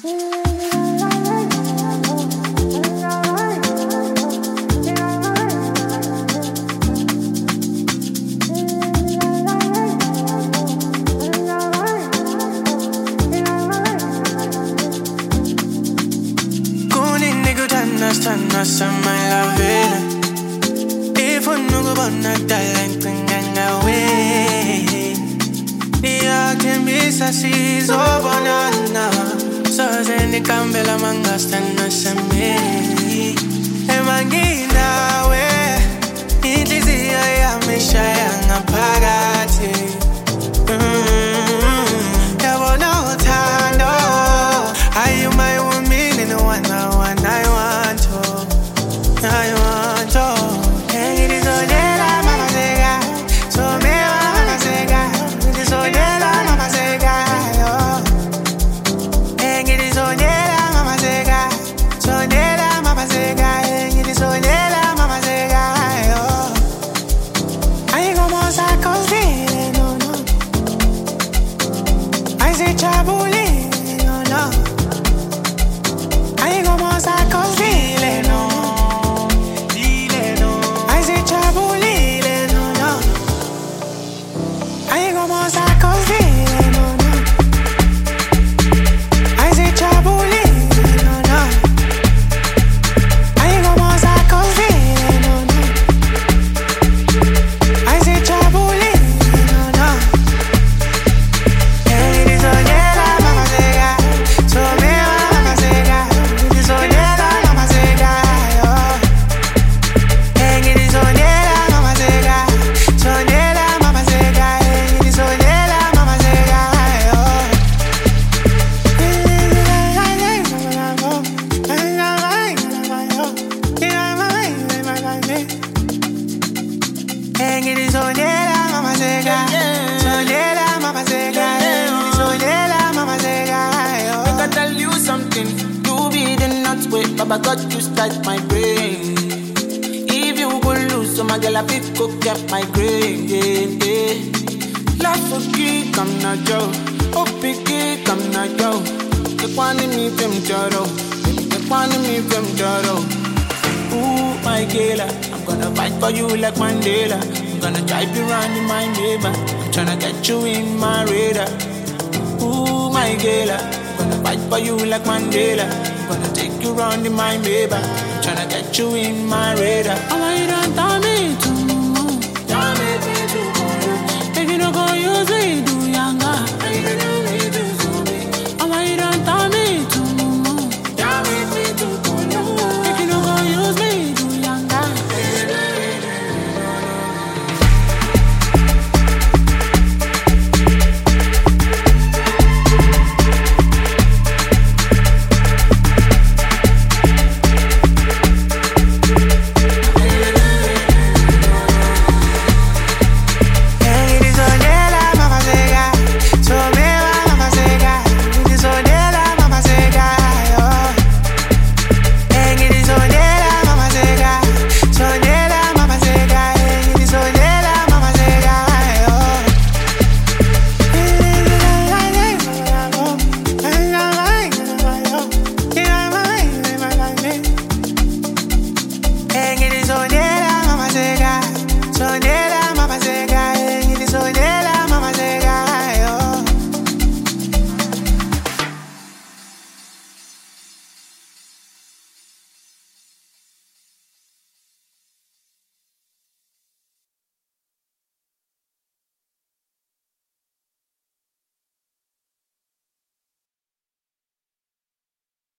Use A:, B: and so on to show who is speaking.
A: Baba God you start my brain. If you go lose, so my girl I pick up get my brain. Life for geek, I'm not Joe. Oh, picky, I'm not Joe. The one in me from Joro. The one in me from Joro. Ooh, my girl, I'm gonna fight for you like Mandela. I'm gonna drive you around in my neighbor. I'm tryna get you in my radar. Ooh, my girl, I'm gonna fight for you like Mandela. I'm gonna take you round in my neighbor. I'm tryna get you in my radar. I want you to